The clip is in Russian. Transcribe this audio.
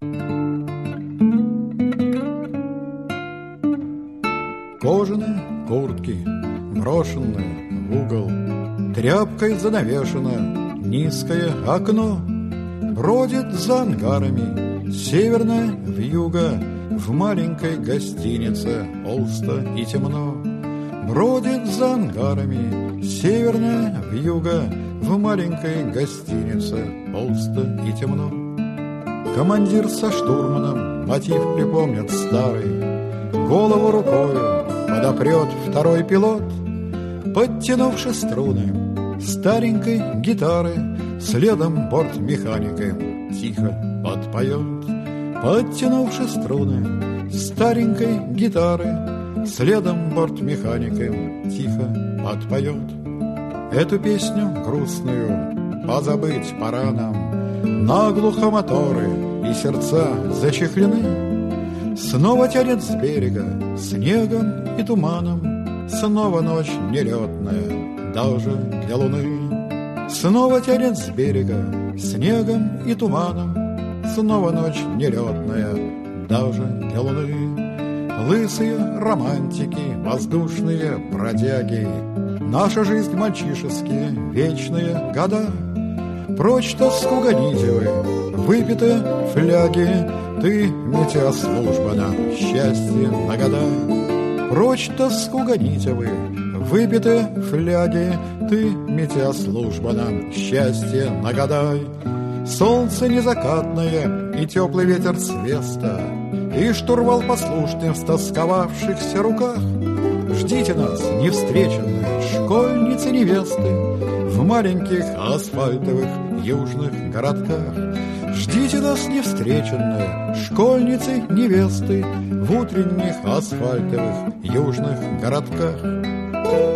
Кожаные куртки, брошенные в угол, тряпкой занавешено низкое окно. Бродит за ангарами северная вьюга, в маленькой гостинице пусто и темно. Бродит за ангарами северная вьюга, в маленькой гостинице пусто и темно. Командир со штурманом мотив припомнят старый, голову рукою подопрет второй пилот, подтянувши струны старенькой гитары, следом бортмеханикой тихо подпоет. Подтянувши струны старенькой гитары, следом бортмеханикой тихо подпоет. Эту песню грустную позабыть пора нам, наглухо моторы и сердца зачехлены. Снова тянет с берега снегом и туманом, снова ночь нелетная даже для луны. Снова тянет с берега снегом и туманом, снова ночь нелетная даже для луны. Лысые романтики, воздушные бродяги, наша жизнь мальчишеские, вечные года. Прочь тоску гонитевы, выпитые фляги, ты метеослужба нам счастье нагадай. Прочь тоску гонитевы, выпитые фляги, ты метеослужба нам счастье нагадай. Солнце незакатное и теплый ветер с веста, и штурвал послушный в стосковавшихся руках. Ждите нас, невстреченные школьницы-невесты, в маленьких асфальтовых южных городках. Ждите нас, невстреченные школьницы-невесты, в утренних асфальтовых южных городках.